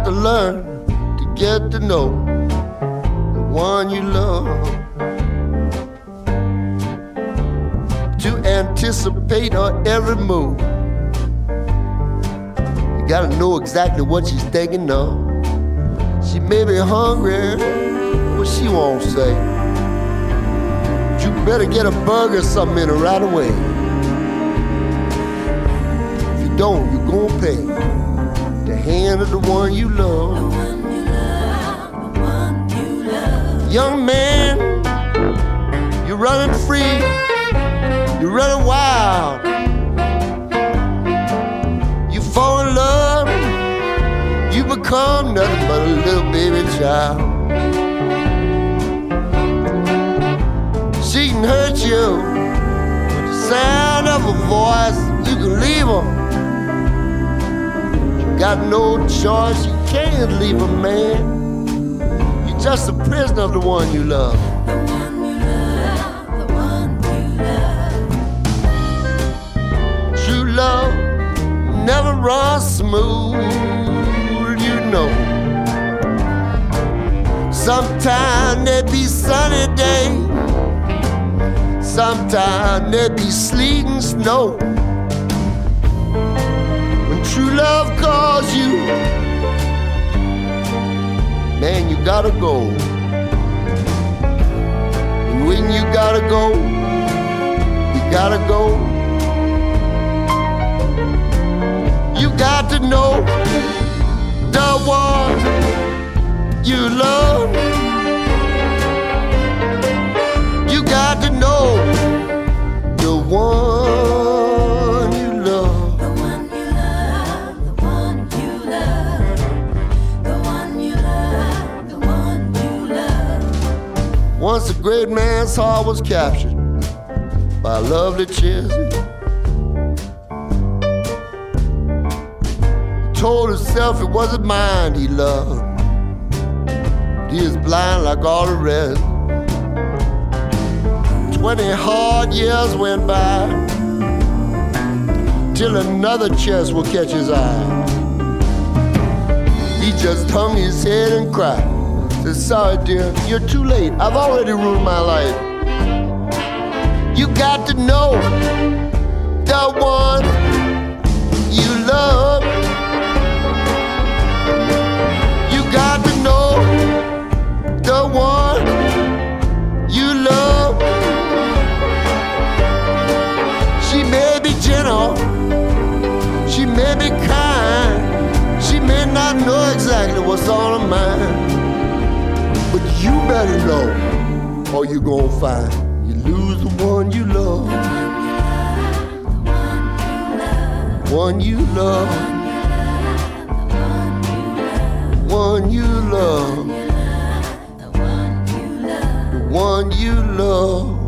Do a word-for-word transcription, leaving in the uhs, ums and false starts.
got to learn to get to know the one you love, to anticipate her every move. You gotta know exactly what she's thinking of. She may be hungry, but she won't say. You better get a burger or something in her right away. If you don't, you're gonna pay the hand of the one you love. The one you love, the one you love. Young man, you're running free, you're running wild. You fall in love, you become nothing but a little baby child. She can hurt you with the sound of her voice. You can leave her. You got no choice. You can't leave a man. You're just a prisoner of the one you love. The one you love, the one you love. True love never runs smooth, you know. Sometimes there be sunny days, sometimes there be sleet and snow. When true love calls you, man, you gotta go. And when you gotta go, you gotta go. You got to know the one you love. You got to know the one you love. The one you love, the one you love. The one you love, the one you love. Once a great man's heart was captured by a lovely Chelsea. Told himself it wasn't mine he loved. He is blind like all the rest. Twenty hard years went by till another chest will catch his eye. He just hung his head and cried. Said, sorry dear, you're too late. I've already ruined my life. You got to know the one you love. Got to know the one you love. She may be gentle, she may be kind, she may not know exactly what's on her mind, but you better know, or you gonna find you lose the one you love. One you love. One you love, the one you love.